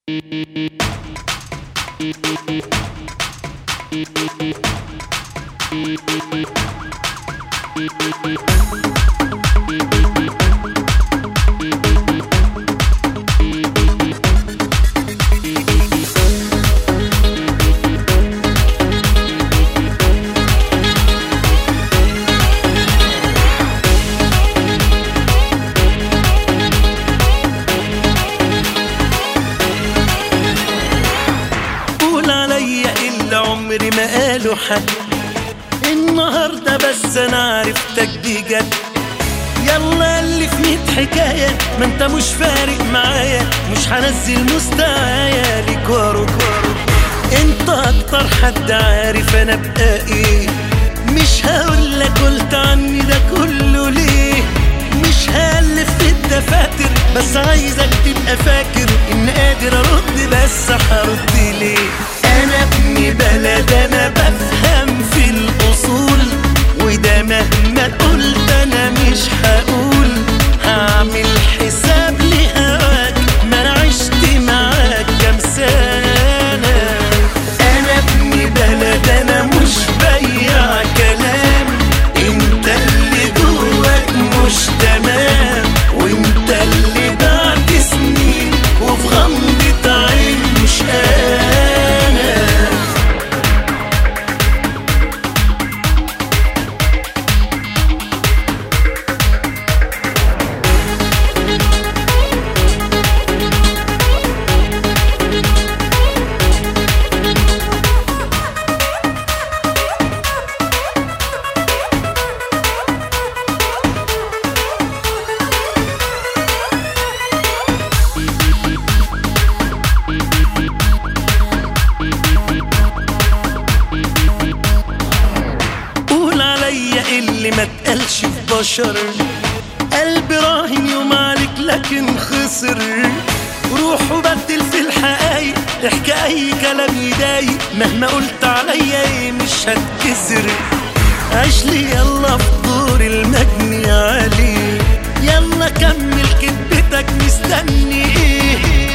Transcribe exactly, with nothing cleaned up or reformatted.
عمري ما قالوا حد النهاردة، بس انا عرفتك دي جد. يلا اللي في ميت حكاية، ما انت مش فارق معايا، مش هنزل مستوايا ليك وارو كوارو. انت اكتر حد عارف انا بقى ايه، مش هقولك قلت عني ده كله ليه. مش هالف في الدفاتر، بس عايزك تبقى فاكر ان قادر ارد، بس هرد ليه. انا ابن بلد، انا بفهم في الاصول، وده مهما قلت انا مش هقول. هعمل حساب لهواك، ما انا عشت معاك كام سنة. انا ابن بلد، انا مش بيع كلام. انت اللي جواك مش تمام، وانت اللي بعد سنين وفي غمضة عين مش انا. اللي ما تقلش في بشر، قلبي راهن يوم عليك لكن خسر. روح وبدل في الحقايق، احكي اي كلام يضايق، مهما قلت عليا ايه مش هتكسر. عيشلي يلا في دور المجني عليه، يلا كمل كدبتك، مستني ايه؟